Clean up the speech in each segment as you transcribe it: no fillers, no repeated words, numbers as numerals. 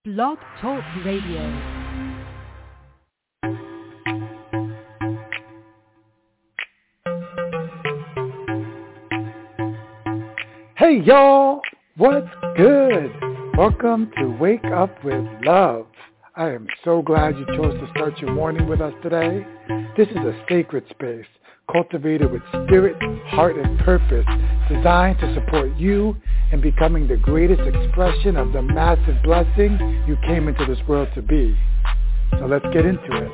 Blog Talk Radio. Hey y'all, what's good? Welcome to Wake Up with Love. I am so glad you chose to start your morning with us today. This is a sacred space cultivated with spirit, heart, and purpose, designed to support you in becoming the greatest expression of the massive blessing you came into this world to be. So let's get into it.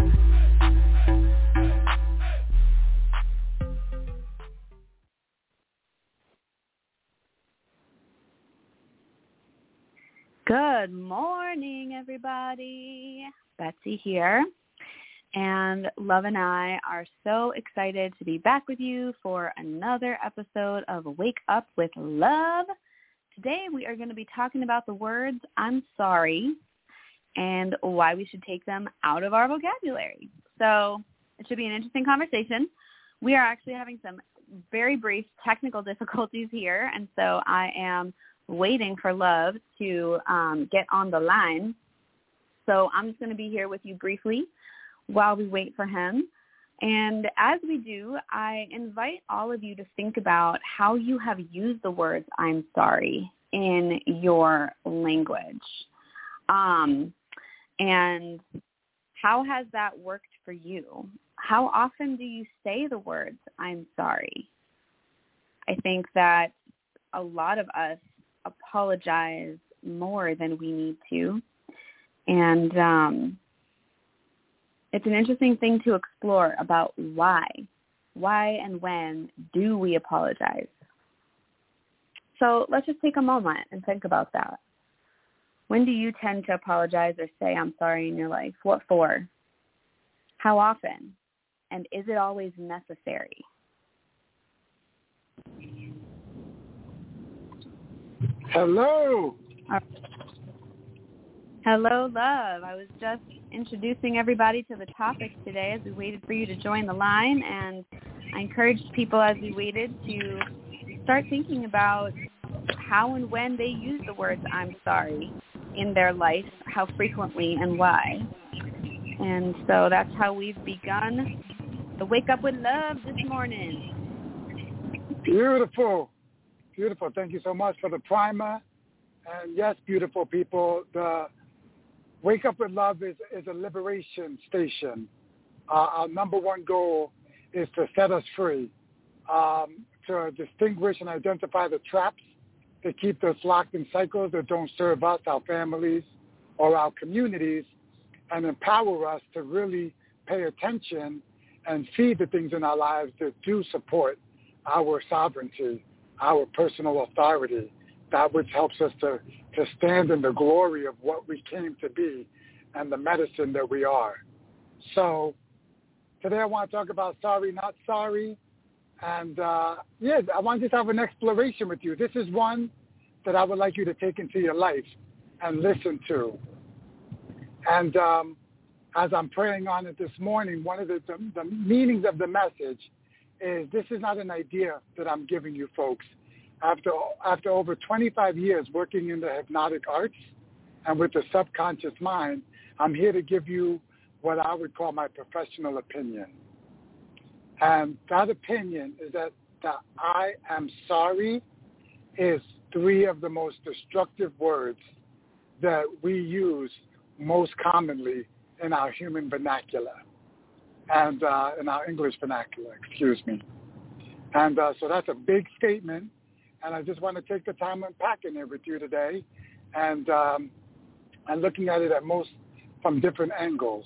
Good morning, everybody. Betsy here. And Love and I are so excited to be back with you for another episode of Wake Up with Love. Today we are going to be talking about the words I'm sorry and why we should take them out of our vocabulary. So it should be an interesting conversation. We are actually having some very brief technical difficulties here, and so I am waiting for Love to get on the line. So I'm just going to be here with you briefly while we wait for him. And as we do, I invite all of you to think about how you have used the words I'm sorry in your language. And how has that worked for you? How often do you say the words I'm sorry? I think that a lot of us apologize more than we need to. And it's an interesting thing to explore about why. Why and when do we apologize? So let's just take a moment and think about that. When do you tend to apologize or say I'm sorry in your life? What for? How often? And is it always necessary? Hello. Hello, Love. I was just introducing everybody to the topic today as we waited for you to join the line, and I encouraged people as we waited to start thinking about how and when they use the words I'm sorry in their life, how frequently and why. And so that's how we've begun the Wake Up with Love this morning. Beautiful. Beautiful. Thank you so much for the primer. And yes, beautiful people, the Wake Up with Love is a liberation station. Our number one goal is to set us free, to distinguish and identify the traps that keep us locked in cycles that don't serve us, our families, or our communities, and empower us to really pay attention and feed the things in our lives that do support our sovereignty, our personal authority, that which helps us to stand in the glory of what we came to be and the medicine that we are. So today I want to talk about sorry, not sorry. And I want to just have an exploration with you. This is one that I would like you to take into your life and listen to. And as I'm praying on it this morning, one of the meanings of the message is this is not an idea that I'm giving you folks. After over 25 years working in the hypnotic arts and with the subconscious mind, I'm here to give you what I would call my professional opinion. And that opinion is that the I am sorry is three of the most destructive words that we use most commonly in our human vernacular and in our English vernacular, excuse me. And so that's a big statement. And I just want to take the time unpacking it with you today and looking at it from different angles.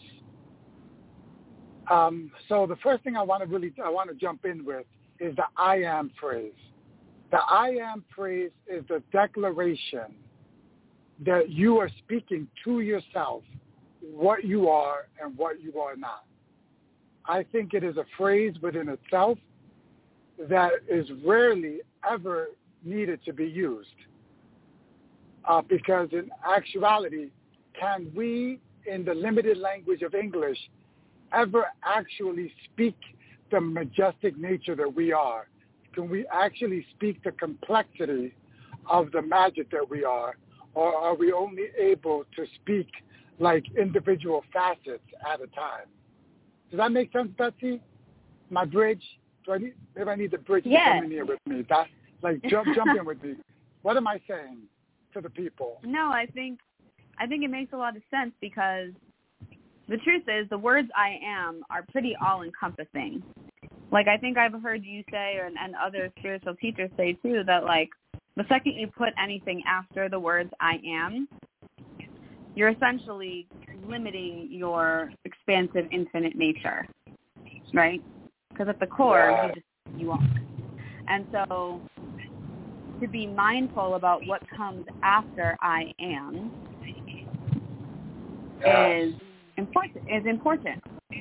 So the first thing I want to jump in with is the I am phrase. The I am phrase is the declaration that you are speaking to yourself what you are and what you are not. I think it is a phrase within itself that is rarely ever needed to be used. Because in actuality, can we, in the limited language of English, ever actually speak the majestic nature that we are? Can we actually speak the complexity of the magic that we are? or are we only able to speak like individual facets at a time? Does that make sense, Betsy? My bridge? Maybe I need the bridge to come in here with me. Jump in with me. What am I saying to the people? No, I think it makes a lot of sense, because the truth is the words I am are pretty all-encompassing. Like, I think I've heard you say, and other spiritual teachers say too, that like the second you put anything after the words I am, you're essentially limiting your expansive, infinite nature, right? Because at the core, you are. And so to be mindful about what comes after I am is important.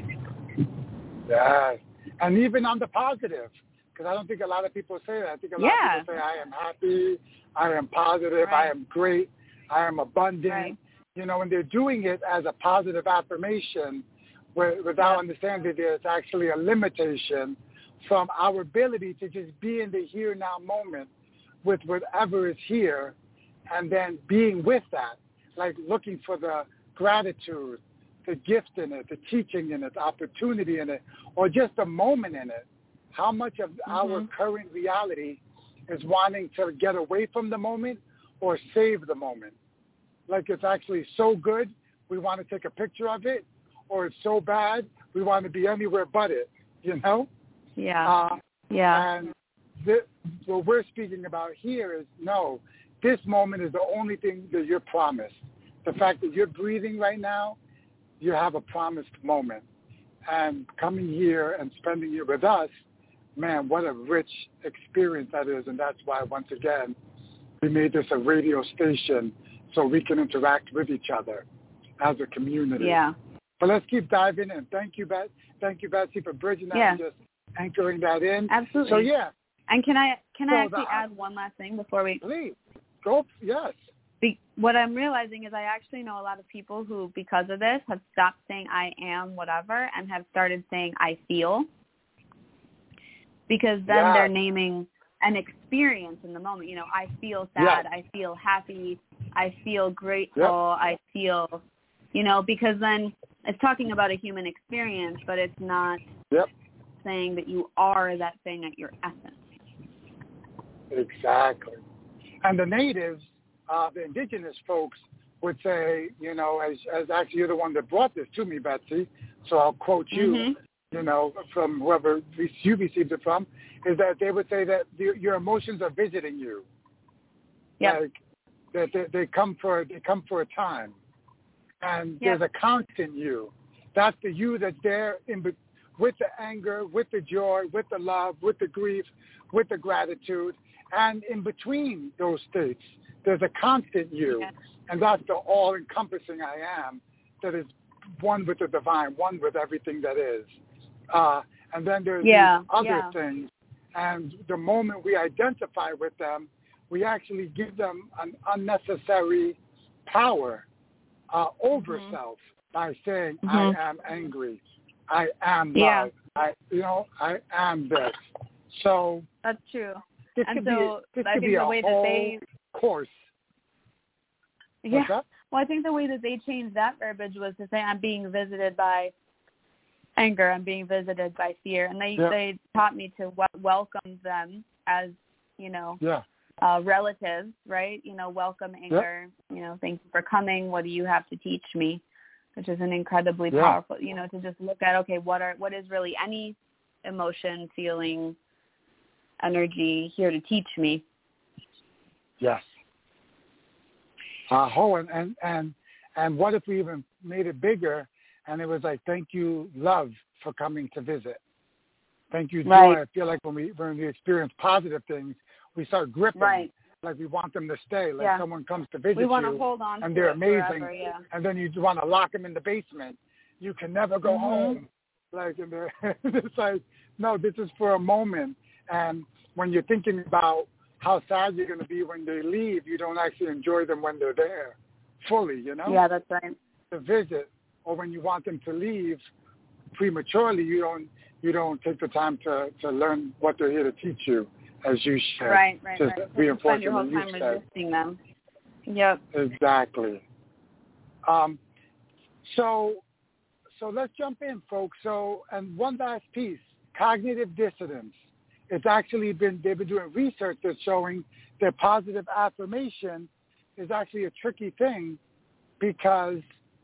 Yes. And even on the positive, because I don't think a lot of people say that. I think a lot of people say, I am happy, I am positive, I am great, I am abundant. Right. You know, and they're doing it as a positive affirmation without understanding there's actually a limitation from our ability to just be in the here now moment with whatever is here, and then being with that, like looking for the gratitude, the gift in it, the teaching in it, the opportunity in it, or just a moment in it. How much of our current reality is wanting to get away from the moment or save the moment? Like, it's actually so good, we want to take a picture of it, or it's so bad, we want to be anywhere but it, you know? Yeah. And what we're speaking about here is, no, this moment is the only thing that you're promised. The fact that you're breathing right now, you have a promised moment. And coming here and spending it with us, man, what a rich experience that is. And that's why, once again, we made this a radio station so we can interact with each other as a community. Yeah. But let's keep diving in. Thank you, Betsy, for bridging that and just anchoring that in. Absolutely. So, yeah. And can I actually add one last thing before we... Please. Go. Yes. What I'm realizing is I actually know a lot of people who, because of this, have stopped saying I am whatever and have started saying I feel. Because then they're naming an experience in the moment. You know, I feel sad, I feel happy, I feel grateful, I feel, you know, because then it's talking about a human experience, but it's not saying that you are that thing at your essence. Exactly. And the natives, the indigenous folks would say, you know, as actually you're the one that brought this to me, Betsy, so I'll quote you, you know, from whoever you received it from, is that they would say that your emotions are visiting you. Yeah. Like, that they come for a time. And there's a constant you. That's the you that's there with the anger, with the joy, with the love, with the grief, with the gratitude. And in between those states, there's a constant you. Yeah. And that's the all-encompassing I am that is one with the divine, one with everything that is. And then there's these other things. And the moment we identify with them, we actually give them an unnecessary power over self by saying, I am angry. I am love. I am this. So that's true. This and could so be, this I could think be the a way whole that they course. Yeah. Well, I think the way that they changed that verbiage was to say, I'm being visited by anger, I'm being visited by fear. And they taught me to welcome them as, you know, relatives, right? You know, welcome anger, you know, thank you for coming. What do you have to teach me? Which is an incredibly powerful, you know, to just look at, okay, what is really any emotion, feeling, energy here to teach me? Yes. And what if we even made it bigger and it was like, thank you, love, for coming to visit. Thank you, joy. Right. I feel like when we experience positive things, we start gripping. Right. Like we want them to stay. Like someone comes to visit we want you to hold on and to they're it amazing. Forever, and then you want to lock them in the basement. You can never go home. Like, and it's like, no, this is for a moment. And when you're thinking about how sad you're going to be when they leave, you don't actually enjoy them when they're there fully, you know? Yeah, that's right. To visit, or when you want them to leave prematurely, you don't take the time to learn what they're here to teach you, as you said. Right. Just Spend your whole reinforcing time what you said. resisting them. Yep. Exactly. So let's jump in, folks. So, and one last piece, cognitive dissonance. It's actually they've been doing research that's showing that positive affirmation is actually a tricky thing, because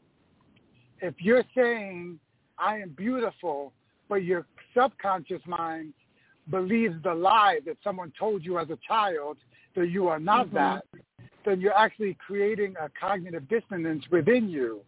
if you're saying, I am beautiful, but your subconscious mind believes the lie that someone told you as a child that you are not that, then you're actually creating a cognitive dissonance within you.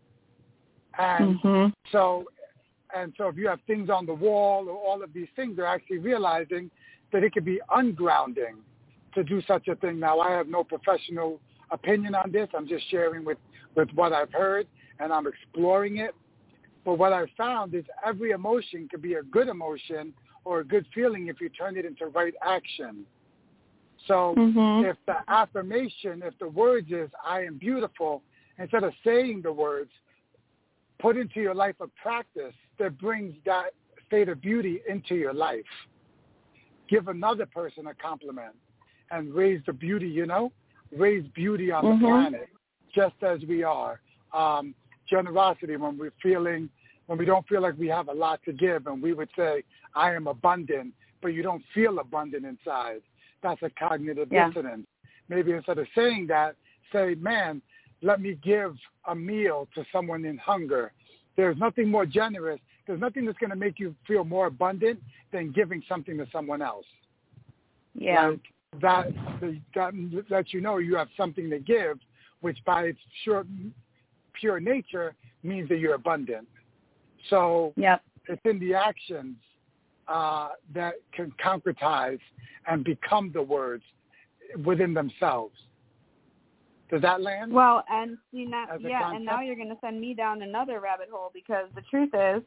And so if you have things on the wall or all of these things, they're actually realizing that it could be ungrounding to do such a thing. Now, I have no professional opinion on this. I'm just sharing with what I've heard, and I'm exploring it. But what I've found is every emotion could be a good emotion or a good feeling if you turn it into right action. So if the affirmation, if the words is, I am beautiful, instead of saying the words, put into your life a practice that brings that state of beauty into your life. Give another person a compliment and raise the beauty, raise beauty on the planet, just as we are. Generosity, when we don't feel like we have a lot to give, and we would say, I am abundant, but you don't feel abundant inside. That's a cognitive dissonance. Maybe instead of saying that, say, man, let me give a meal to someone in hunger. There's nothing more generous. There's nothing that's going to make you feel more abundant than giving something to someone else. Yeah. Like that lets you know you have something to give, which by its pure nature means that you're abundant. So it's in the actions that can concretize and become the words within themselves. Does that land? Well, and and now you're going to send me down another rabbit hole, because the truth is,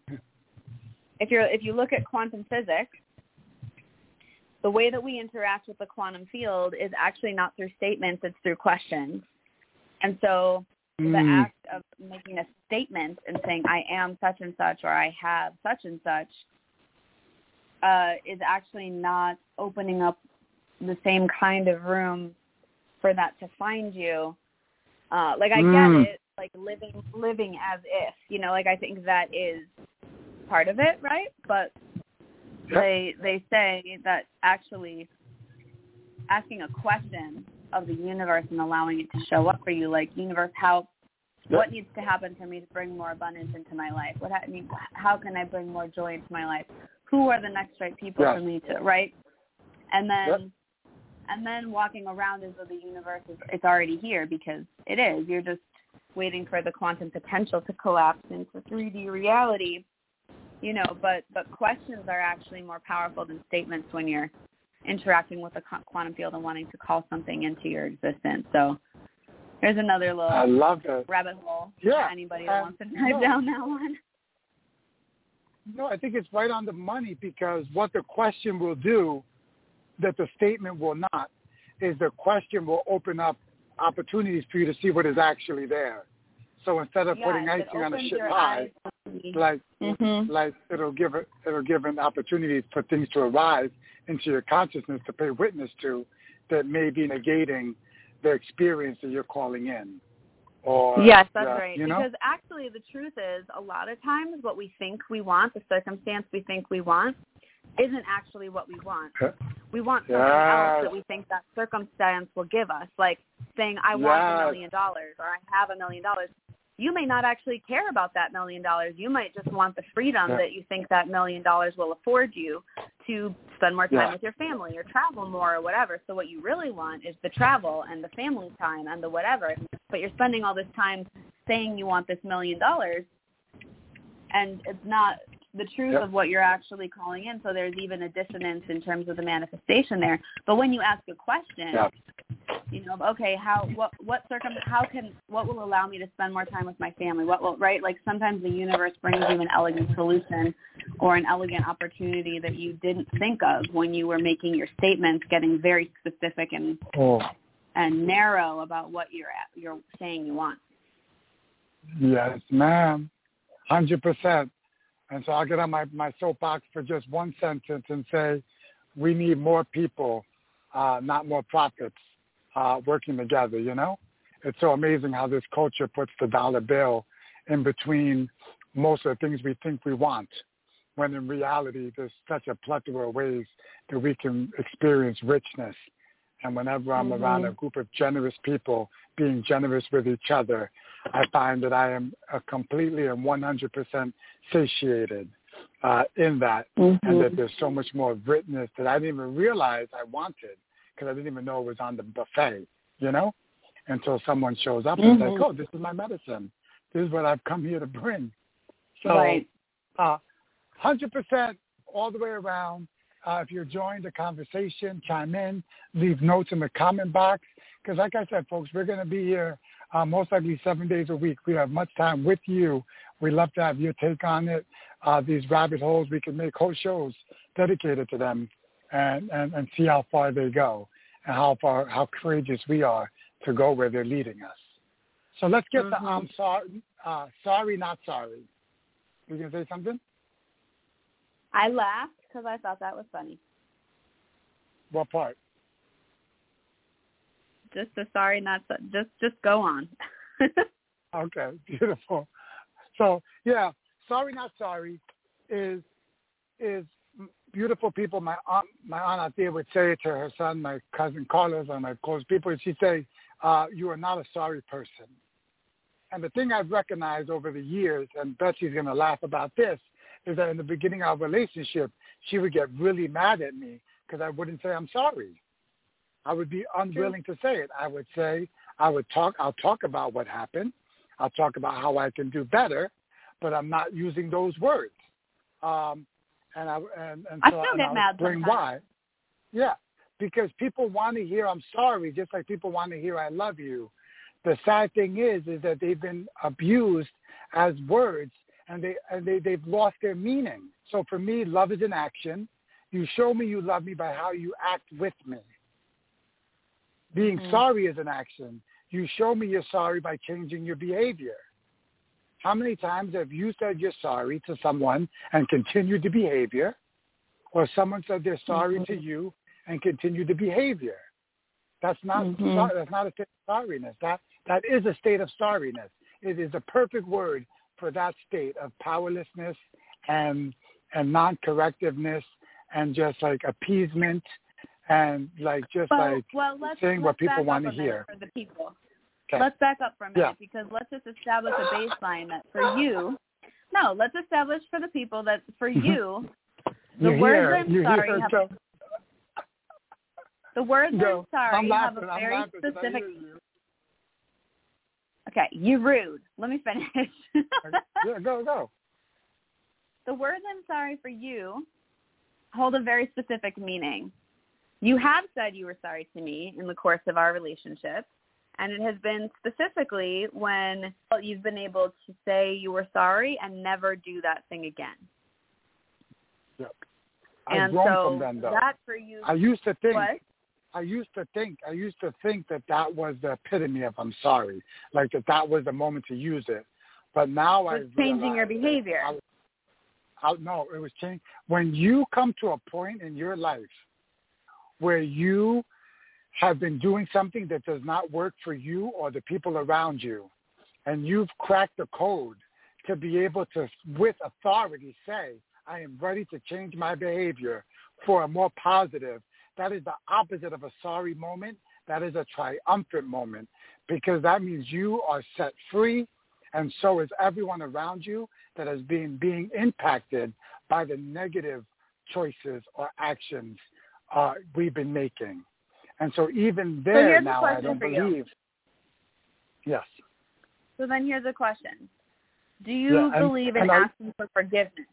if you look at quantum physics, the way that we interact with the quantum field is actually not through statements, it's through questions. And so the act of making a statement and saying, I am such and such, or I have such and such, is actually not opening up the same kind of room for that to find you. I get it, like living as if, I think that is part of it, right? But they say that actually asking a question of the universe and allowing it to show up for you, like, universe, what needs to happen for me to bring more abundance into my life? How can I bring more joy into my life? Who are the next right people for me to, right? And then walking around as though the universe it's already here, because it is. You're just waiting for the quantum potential to collapse into 3D reality, but questions are actually more powerful than statements when you're interacting with the quantum field and wanting to call something into your existence. So there's another little rabbit hole for anybody that wants to dive down that one. No, I think it's right on the money, because what the question will do that the statement will not is the question will open up opportunities for you to see what is actually there. So instead of putting icing on a shit pie, like it'll give an opportunity for things to arise into your consciousness to pay witness to, that may be negating the experience that you're calling in. Or, yes, that's right. Because actually the truth is, a lot of times what we think we want, the circumstance we think we want, isn't actually what we want. We want something else that we think that circumstance will give us, like saying, I want $1 million, or I have $1 million. You may not actually care about that $1 million. You might just want the freedom that you think that $1 million will afford you to spend more time with your family or travel more or whatever. So what you really want is the travel and the family time and the whatever. But you're spending all this time saying you want this $1 million, and it's not the truth of what you're actually calling in. So there's even a dissonance in terms of the manifestation there. But when you ask a question, okay, what will allow me to spend more time with my family? What will, right? Like sometimes the universe brings you an elegant solution or an elegant opportunity that you didn't think of when you were making your statements, getting very specific and narrow about what you're saying you want. Yes, ma'am. 100%. And so I'll get on my soapbox for just one sentence and say, we need more people, not more prophets, working together, it's so amazing how this culture puts the dollar bill in between most of the things we think we want, when in reality there's such a plethora of ways that we can experience richness. And whenever I'm around a group of generous people being generous with each other, I find that I am completely and 100% satiated in that, and that there's so much more richness that I didn't even realize I wanted, because I didn't even know it was on the buffet, you know, until someone shows up and is like, oh, this is my medicine. This is what I've come here to bring. So 100% all the way around. If you're enjoying the conversation, chime in, leave notes in the comment box. Because like I said, folks, we're going to be here most likely 7 days a week. We have much time with you. We love to have your take on it. These rabbit holes, we can make whole shows dedicated to them and see how far they go and how courageous we are to go where they're leading us. So let's get to I'm sorry, not sorry. You going to say something? I laughed because I thought that was funny. What part? Just the sorry, not so, just go on. Okay, beautiful. So yeah, sorry, not sorry is beautiful people. My aunt Althea would say to her son, my cousin Carlos, and my close people, she'd say, "You are not a sorry person." And the thing I've recognized over the years, and Betsy's going to laugh about this, is that in the beginning of our relationship, she would get really mad at me because I wouldn't say I'm sorry. I would be unwilling to say it. I'll talk about what happened. I'll talk about how I can do better, but I'm not using those words. I still get mad sometimes. Why? Yeah, because people want to hear I'm sorry, just like people want to hear I love you. The sad thing is that they've been abused as words, and they've lost their meaning. So for me, love is an action. You show me you love me by how you act with me. Being sorry is an action. You show me you're sorry by changing your behavior. How many times have you said you're sorry to someone and continued the behavior, or someone said they're sorry to you and continued the behavior? That's not that's not a state of sorriness. That is a state of sorriness. It is a perfect word for that state of powerlessness and non-correctiveness and just like appeasement and like just saying what people want to hear. For the people. Okay. Let's back up for a minute because let's just establish a baseline that for you, let's establish for the people that for you, the words I'm sorry have the words I'm sorry have a very specific. Okay, you rude. Let me finish. Yeah, go. The words I'm sorry for you hold a very specific meaning. You have said you were sorry to me in the course of our relationship, and it has been specifically when you've been able to say you were sorry and never do that thing again. Yep. I've grown from then, though. That for you. I used to think. What? I used to think that was the epitome of I'm sorry, like that was the moment to use it. But now I changing your behavior. No, it was changing. When you come to a point in your life where you have been doing something that does not work for you or the people around you, and you've cracked the code to be able to, with authority, say, I am ready to change my behavior for a more positive. That is the opposite of a sorry moment. That is a triumphant moment because that means you are set free, and so is everyone around you that has been being impacted by the negative choices or actions we've been making. And so even there now, I don't believe. Yes. So then here's a question. Do you believe in asking for forgiveness?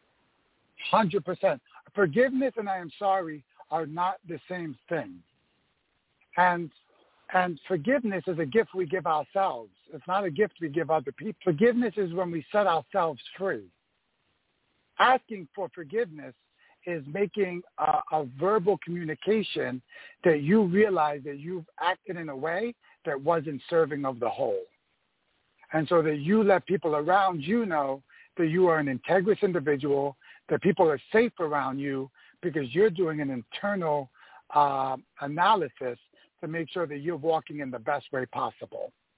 100%. Forgiveness and I am sorry are not the same thing. And forgiveness is a gift we give ourselves. It's not a gift we give other people. Forgiveness is when we set ourselves free. Asking for forgiveness is making a verbal communication that you realize that you've acted in a way that wasn't serving of the whole. And so that you let people around you know that you are an integrous individual, that people are safe around you because you're doing an internal analysis to make sure that you're walking in the best way possible.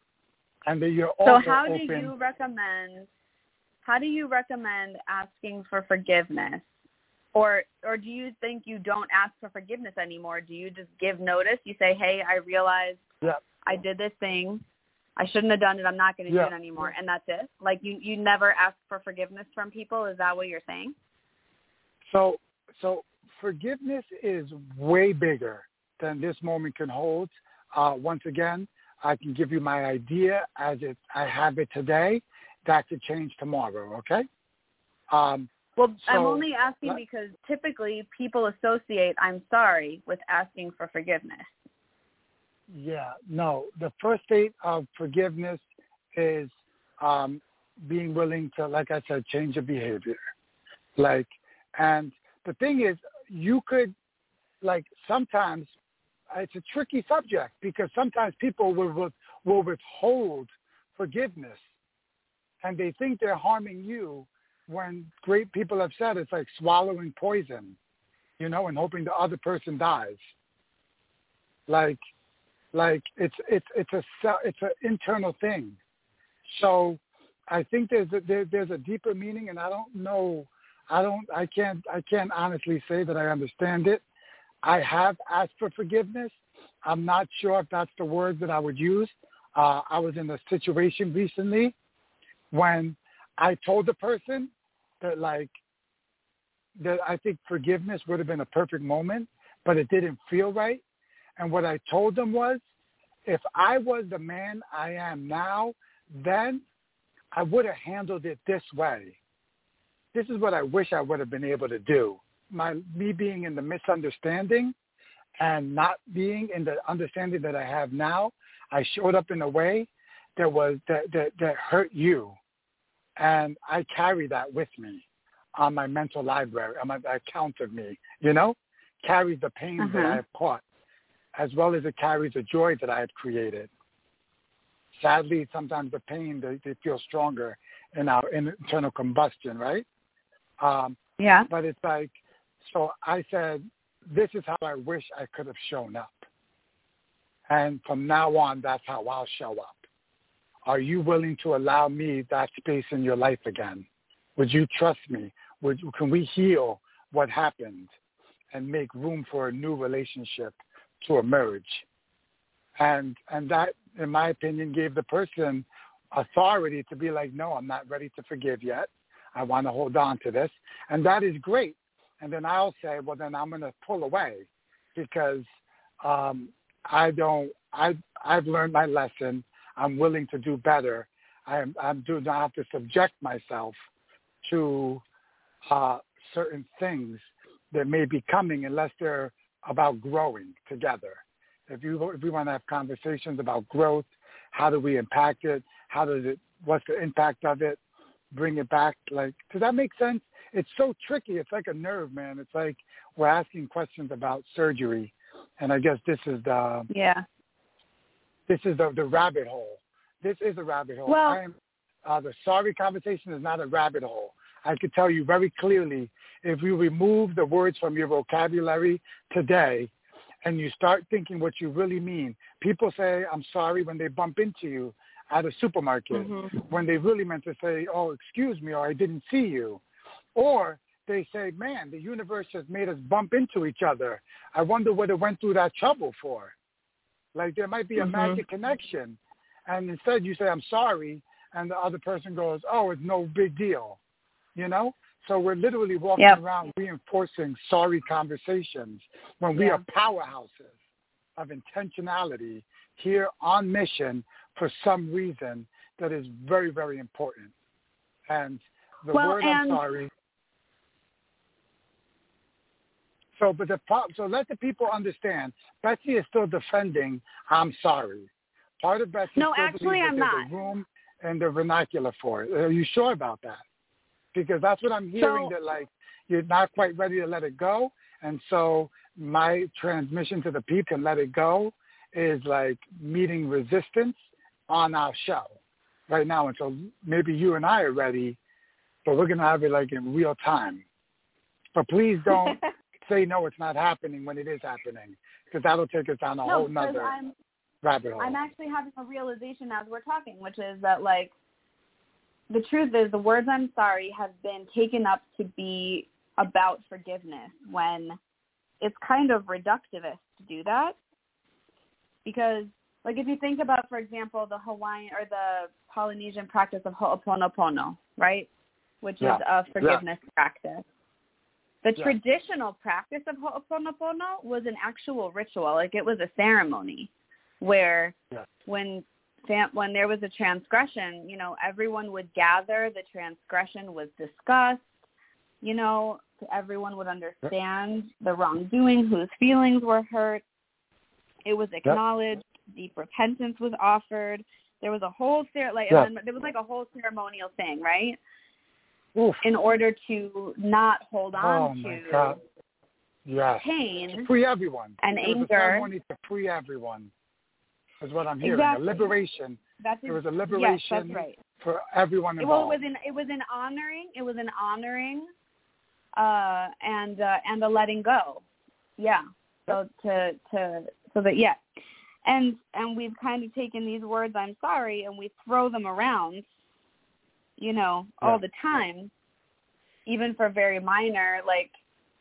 and that you're also how open. How do you recommend asking for forgiveness? Or do you think you don't ask for forgiveness anymore? Do you just give notice? You say, hey, I realized I did this thing. I shouldn't have done it. I'm not going to do it anymore. And that's it? Like you never ask for forgiveness from people? Is that what you're saying? So forgiveness is way bigger than this moment can hold. Once again, I can give you my idea as I have it today. That could change tomorrow, okay? I'm only asking because typically people associate I'm sorry with asking for forgiveness. Yeah, no. The first state of forgiveness is being willing to, like I said, change your behavior. And the thing is, you could, sometimes it's a tricky subject because sometimes people will withhold forgiveness and they think they're harming you when great people have said it's like swallowing poison, and hoping the other person dies. It's an internal thing. So I think there's a deeper meaning, and I don't know. I can't honestly say that I understand it. I have asked for forgiveness. I'm not sure if that's the word that I would use. I was in a situation recently when I told the person that I think forgiveness would have been a perfect moment, but it didn't feel right. And what I told them was, if I was the man I am now, then I would have handled it this way. This is what I wish I would have been able to do. Me being in the misunderstanding and not being in the understanding that I have now, I showed up in a way that hurt you. And I carry that with me on my mental library, on my account of me, carries the pain that I have caught, as well as it carries the joy that I have created. Sadly, sometimes the pain, they feel stronger in our internal combustion, right? But it's so I said, this is how I wish I could have shown up. And from now on, that's how I'll show up. Are you willing to allow me that space in your life again? Would you trust me? Can we heal what happened and make room for a new relationship to emerge? And that, in my opinion, gave the person authority to be like, no, I'm not ready to forgive yet. I want to hold on to this. And that is great. And then I'll say, well, then I'm going to pull away because I've learned my lesson. I'm willing to do better. I do not have to subject myself to certain things that may be coming unless they're about growing together. If we want to have conversations about growth, how do we impact it? What's the impact of it? Bring it back. Does that make sense? It's so tricky. It's like a nerve, man. It's like we're asking questions about surgery, and I guess this is the rabbit hole. This is a rabbit hole. Well, the sorry conversation is not a rabbit hole. I could tell you very clearly, if you remove the words from your vocabulary today and you start thinking what you really mean, people say, I'm sorry when they bump into you at a supermarket, when they really meant to say, oh, excuse me, or I didn't see you. Or they say, man, the universe has made us bump into each other. I wonder what it went through that trouble for. There might be a magic connection. And instead you say, I'm sorry, and the other person goes, oh, it's no big deal, So we're literally walking around reinforcing sorry conversations when we are powerhouses of intentionality here on mission for some reason that is very, very important. And the word I'm sorry. So let the people understand. Betsy is still defending I'm sorry. Part of Betsy no, still actually, believes I'm that not. there's a room and the vernacular for it. Are you sure about that? Because that's what I'm hearing, that you're not quite ready to let it go. And so my transmission to the people can let it go is meeting resistance on our show right now. And so maybe you and I are ready, but we're going to have it in real time. But please don't say, no, it's not happening when it is happening, because that'll take us down a whole nother rabbit hole. I'm actually having a realization as we're talking, which is that, like, the truth is the words I'm sorry have been taken up to be about forgiveness when it's kind of reductivist to do that. Because, like, if you think about, for example, the Hawaiian or the Polynesian practice of Ho'oponopono, right, which is a forgiveness practice. The traditional practice of Ho'oponopono was an actual ritual. Like, it was a ceremony where when there was a transgression, you know, everyone would gather, the transgression was discussed, you know, everyone would understand the wrongdoing, whose feelings were hurt. It was acknowledged, deep repentance was offered. There was a whole there was like a whole ceremonial thing, right? Oof. In order to not hold on to pain, to free everyone, and it was anger. A ceremony to free everyone, is what I'm hearing. Exactly. A liberation. There was a liberation for everyone involved. Well, it was an honoring. It was an honoring, and a letting go. Yeah. So and we've kind of taken these words "I'm sorry" and we throw them around, you know, all the time, even for very minor, like,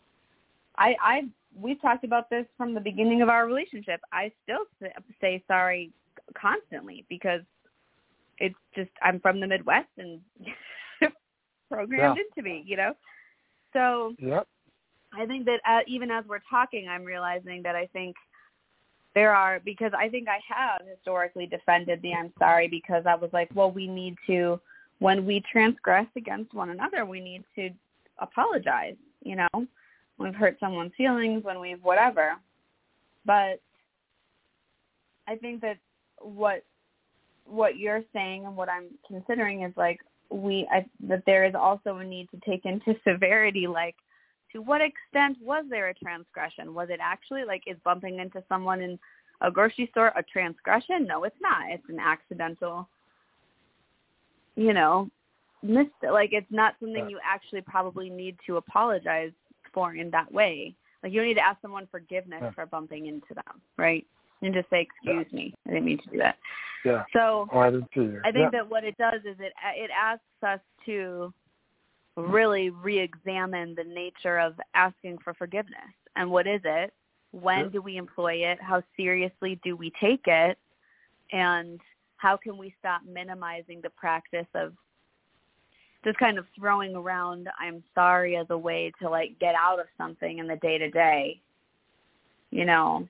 we've talked about this from the beginning of our relationship. I still say sorry constantly because it's just, I'm from the Midwest and programmed into me, you know? So I think that even as we're talking, I'm realizing that I think because I think I have historically defended the I'm sorry because I was like, well, we need to, when we transgress against one another, we need to apologize, you know, when we've hurt someone's feelings, when we've whatever. But I think that what you're saying and what I'm considering is like that there is also a need to take into severity, like, to what extent was there a transgression? Was it actually, like, is bumping into someone in a grocery store a transgression? No, it's not. It's an accidental, you know, like, it's not something you actually probably need to apologize for in that way. Like, you don't need to ask someone forgiveness for bumping into them, right? And just say, excuse me, I didn't mean to do that. Yeah. So I didn't see you. I think that what it does is it asks us to really re-examine the nature of asking for forgiveness. And what is it? When do we employ it? How seriously do we take it? And how can we stop minimizing the practice of just kind of throwing around I'm sorry as a way to, like, get out of something in the day-to-day, you know,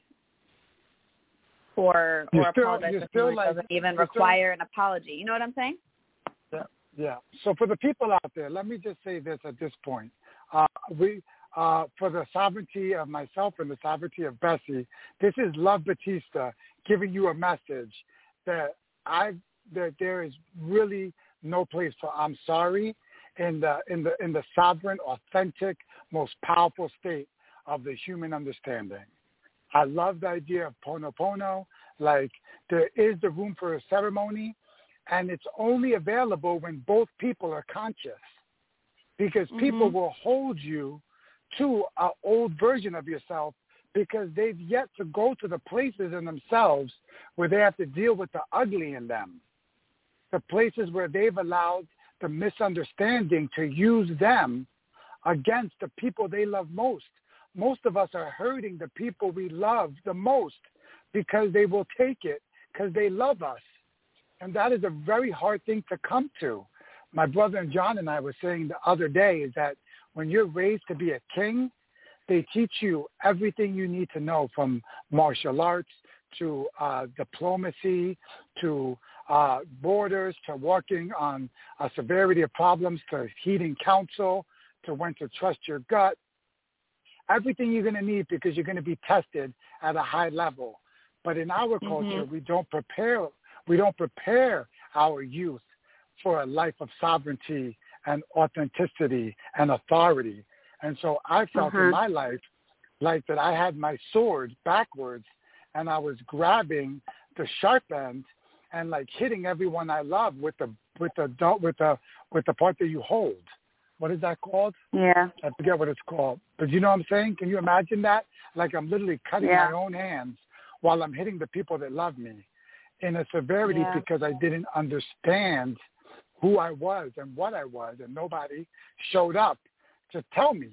or apologize for something that doesn't even require an apology. You know what I'm saying? Yeah. So for the people out there, let me just say this at this point. For the sovereignty of myself and the sovereignty of Bessie, this is Love Batista giving you a message that there is really no place for I'm sorry in the sovereign, authentic, most powerful state of the human understanding. I love the idea of Ponopono. Like, there is the room for a ceremony, and it's only available when both people are conscious, because people will hold you to an old version of yourself because they've yet to go to the places in themselves where they have to deal with the ugly in them, the places where they've allowed the misunderstanding to use them against the people they love most. Most of us are hurting the people we love the most because they will take it because they love us. And that is a very hard thing to come to. My brother and John and I were saying the other day is that when you're raised to be a king, they teach you everything you need to know, from martial arts to diplomacy to borders to working on a severity of problems to heeding counsel to when to trust your gut. Everything you're going to need because you're going to be tested at a high level. But in our culture, we don't prepare our youth for a life of sovereignty and authenticity and authority. And so I felt in my life like that I had my sword backwards and I was grabbing the sharp end and like hitting everyone I love with the part that you hold. What is that called? Yeah. I forget what it's called. But you know what I'm saying? Can you imagine that? Like I'm literally cutting my own hands while I'm hitting the people that love me in a severity because I didn't understand who I was and what I was, and nobody showed up to tell me.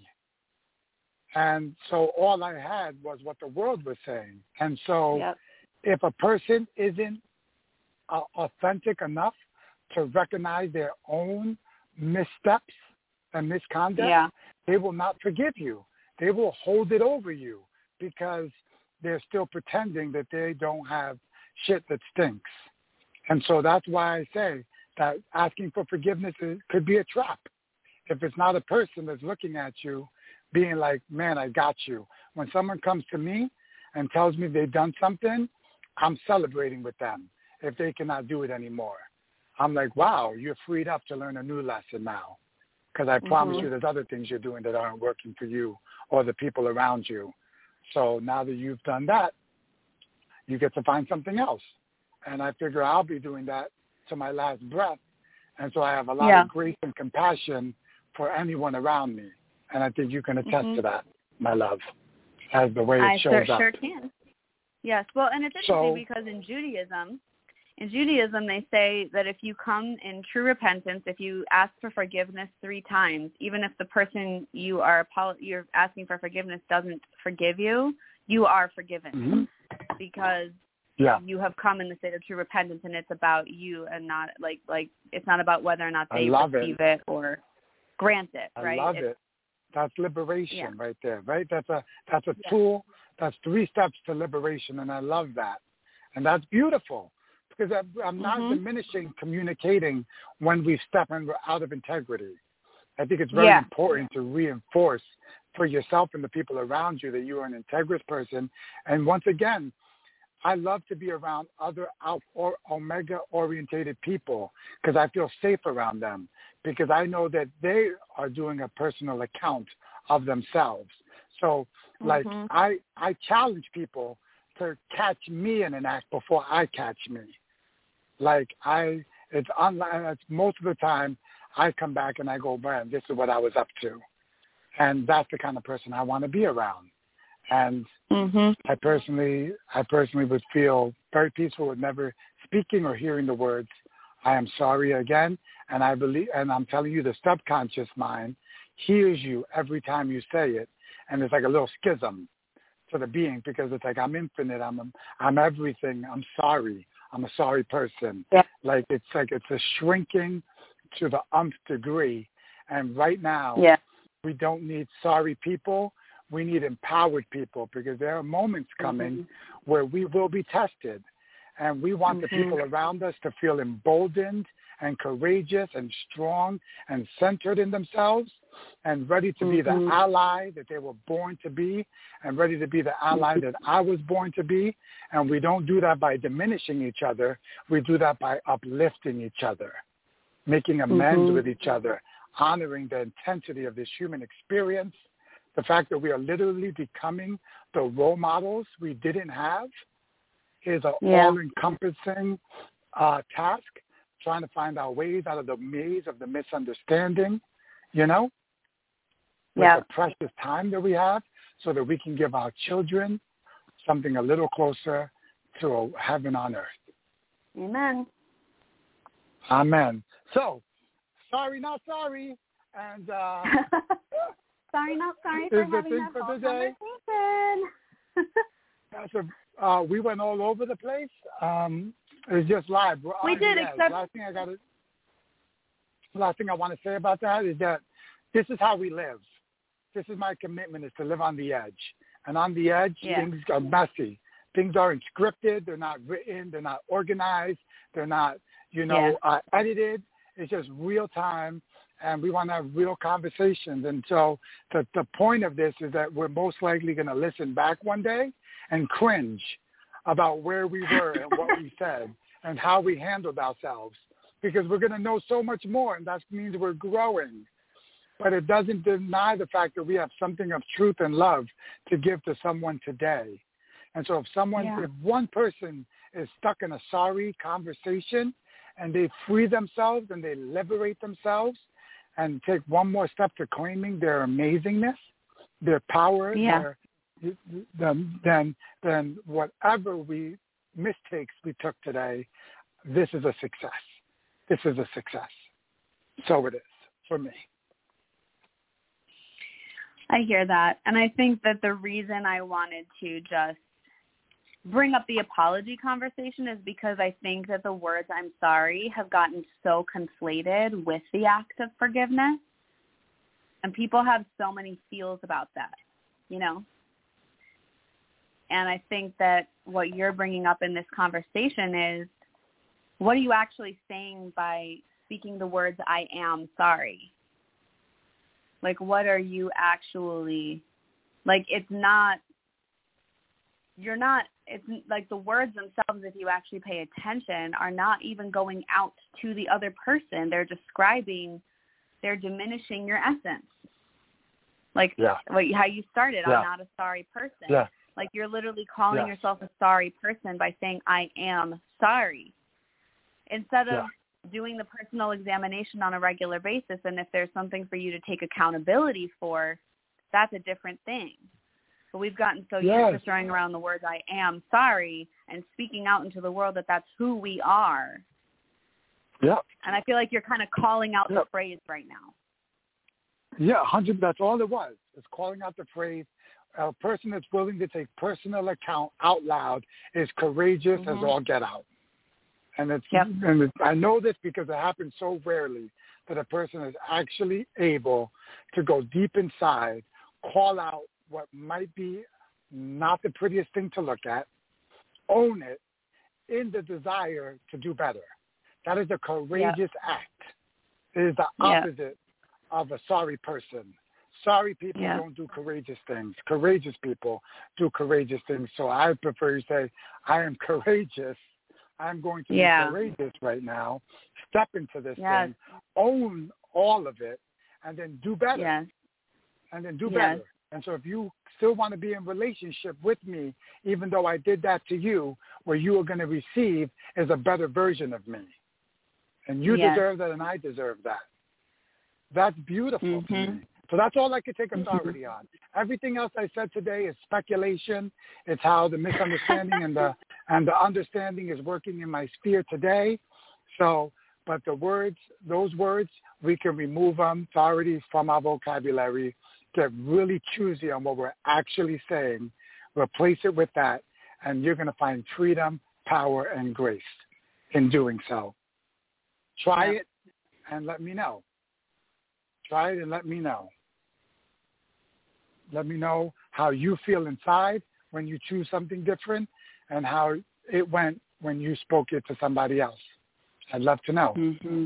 And so all I had was what the world was saying. And so if a person isn't authentic enough to recognize their own missteps and misconduct, they will not forgive you. They will hold it over you because they're still pretending that they don't have shit that stinks. And so that's why I say that asking for forgiveness could be a trap. If it's not a person that's looking at you being like, man, I got you. When someone comes to me and tells me they've done something, I'm celebrating with them if they cannot do it anymore. I'm like, wow, you're freed up to learn a new lesson now. Because I promise you there's other things you're doing that aren't working for you or the people around you. So now that you've done that, you get to find something else. And I figure I'll be doing that to my last breath. And so I have a lot of grace and compassion for anyone around me. And I think you can attest to that, my love, as the way it shows up. I sure can. Yes. Well, and it's interesting because in Judaism, they say that if you come in true repentance, if you ask for forgiveness 3 times, even if the person you're asking for forgiveness doesn't forgive you, you are forgiven because you have come in the state of true repentance, and it's about you and not like it's not about whether or not they receive it or grant it. Right? I love it. That's liberation right there. Right? That's a tool. That's 3 steps to liberation, and I love that, and that's beautiful. Because I'm not diminishing communicating when we step and we're out of integrity. I think it's very important to reinforce for yourself and the people around you that you are an integrous person. And once again, I love to be around other omega-orientated people because I feel safe around them because I know that they are doing a personal account of themselves. So, like, I challenge people to catch me in an act before I catch me. Like it's most of the time I come back and I go, man, this is what I was up to. And that's the kind of person I want to be around. And I personally would feel very peaceful with never speaking or hearing the words, I am sorry again. And I believe, and I'm telling you, the subconscious mind hears you every time you say it. And it's like a little schism to the being because it's like, I'm infinite. I'm everything. I'm sorry. I'm a sorry person. Like it's a shrinking to the nth degree. And right now, we don't need sorry people. We need empowered people because there are moments coming where we will be tested. And we want the people around us to feel emboldened and courageous and strong and centered in themselves and ready to be the ally that they were born to be and ready to be the ally that I was born to be. And we don't do that by diminishing each other. We do that by uplifting each other, making amends with each other, honoring the intensity of this human experience, the fact that we are literally becoming the role models we didn't have is an all-encompassing task, trying to find our ways out of the maze of the misunderstanding, with the precious time that we have so that we can give our children something a little closer to heaven on earth. Amen. Amen. So, sorry, not sorry. And sorry, not sorry for having that whole conversation. So, we went all over the place. It's just live. We did, except... Last thing I want to say about that is that this is how we live. This is my commitment, is to live on the edge. And on the edge, things are messy. Things aren't scripted. They're not written. They're not organized. They're not, edited. It's just real time. And we want to have real conversations. And so the point of this is that we're most likely going to listen back one day and cringe about where we were and what we said and how we handled ourselves, because we're going to know so much more, and that means we're growing. But it doesn't deny the fact that we have something of truth and love to give to someone today. And so if one person is stuck in a sorry conversation and they free themselves and they liberate themselves and take one more step to claiming their amazingness, their power, then whatever mistakes we took today, this is a success. This is a success. So it is for me. I hear that. And I think that the reason I wanted to just bring up the apology conversation is because I think that the words "I'm sorry" have gotten so conflated with the act of forgiveness. And people have so many feels about that, you know? And I think that what you're bringing up in this conversation is, what are you actually saying by speaking the words "I am sorry"? Like, what are you actually, like, it's like the words themselves, if you actually pay attention, are not even going out to the other person. They're diminishing your essence. Like, how you started, I'm not a sorry person. Yeah. Like, you're literally calling yourself a sorry person by saying, "I am sorry." Instead of doing the personal examination on a regular basis, and if there's something for you to take accountability for, that's a different thing. But we've gotten so used to throwing around the words "I am sorry" and speaking out into the world that that's who we are. Yeah. And I feel like you're kind of calling out the phrase right now. Yeah, 100. That's all it was. It's calling out the phrase. A person that's willing to take personal account out loud is courageous as all get out. And I know this because it happens so rarely that a person is actually able to go deep inside, call out what might be not the prettiest thing to look at, own it in the desire to do better. That is a courageous act. It is the opposite of a sorry person. Sorry people don't do courageous things. Courageous people do courageous things. So I prefer to say, I am courageous. I'm going to be courageous right now. Step into this thing, own all of it, and then do better. Yes. And then do better. And so if you still want to be in relationship with me, even though I did that to you, what you are going to receive is a better version of me. And you deserve that, and I deserve that. That's beautiful to me. So that's all I could take authority on. Everything else I said today is speculation. It's how the misunderstanding and the understanding is working in my sphere today. So, but those words, we can remove them authority from our vocabulary, get really choosy on what we're actually saying, replace it with that, and you're going to find freedom, power, and grace in doing so. Try it and let me know. Try it and let me know. Let me know how you feel inside when you choose something different and how it went when you spoke it to somebody else. I'd love to know.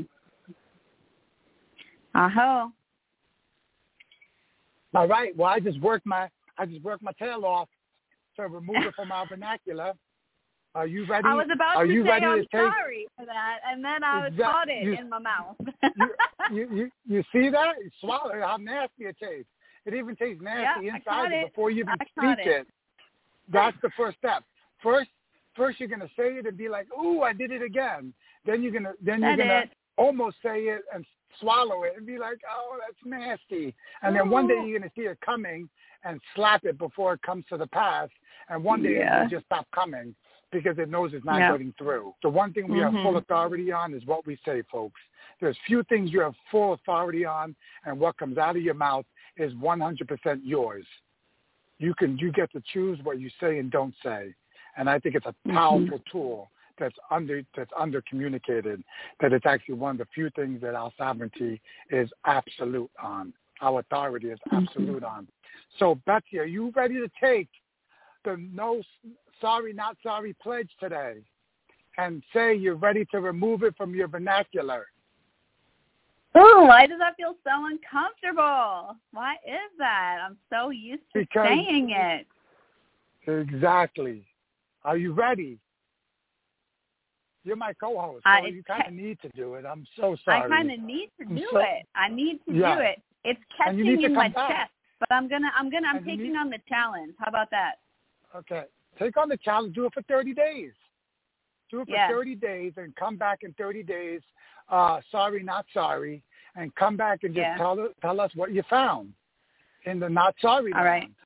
All right. Well, I just worked my tail off to remove it from our vernacular. Are you ready? I was about to say I'm sorry for that, and then I caught it in my mouth. you see that? You swallow it. How nasty it tastes. It even tastes nasty inside it before you even speak it. That's the first step. First you're gonna say it and be like, "Ooh, I did it again." Then you're gonna almost say it and swallow it and be like, "Oh, that's nasty." And then one day you're gonna see it coming and slap it before it comes to the pass. And one day it'll just stop coming because it knows it's not getting through. The one thing we have full authority on is what we say, folks. There's few things you have full authority on, and what comes out of your mouth is 100% yours. You get to choose what you say and don't say. And I think it's a powerful tool that's under communicated, that it's actually one of the few things that our sovereignty is absolute on. Our authority is absolute on. So, Betsy, are you ready to take the no sorry, not sorry pledge today and say you're ready to remove it from your vernacular? Oh, why does that feel so uncomfortable? Why is that? I'm so used to saying it. Exactly. Are you ready? You're my co-host, so you kind of need to do it. I'm so sorry. I kind of need to do it. I need to do it. It's catching in my chest, but I'm taking on the challenge. How about that? Okay. Take on the challenge. Do it for 30 days. Do it for 30 days and come back in 30 days, sorry, not sorry, and come back and just tell us what you found in the not sorry round.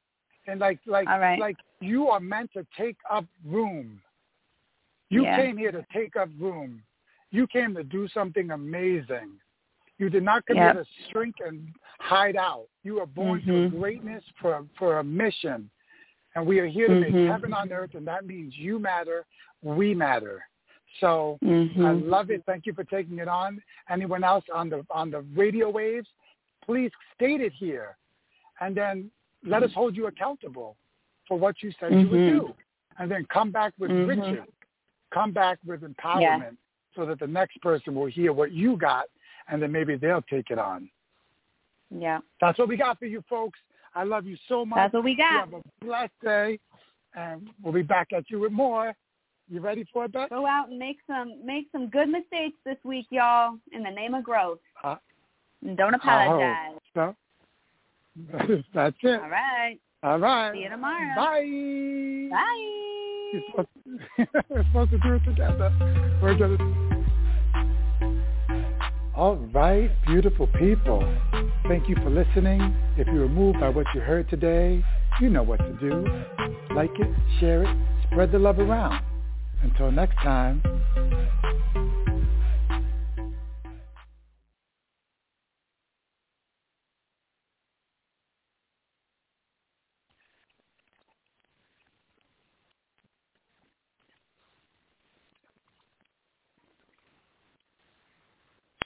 And like you are meant to take up room. You came here to take up room. You came to do something amazing. You did not come here to shrink and hide out. You were born for greatness, for a mission. And we are here to make heaven on earth, and that means you matter, we matter. So I love it. Thank you for taking it on. Anyone else on the radio waves, please state it here. And then let us hold you accountable for what you said you would do. And then come back with riches. Come back with empowerment so that the next person will hear what you got, and then maybe they'll take it on. Yeah. That's what we got for you folks. I love you so much. That's what we got. You have a blessed day, and we'll be back at you with more. You ready for it, Beth? Go out and make some good mistakes this week, y'all, in the name of growth. And don't apologize. So, that's it. All right. See you tomorrow. Bye. Bye. We're supposed to do it together. We're gonna. All right, beautiful people. Thank you for listening. If you were moved by what you heard today, you know what to do. Like it, share it, spread the love around. Until next time,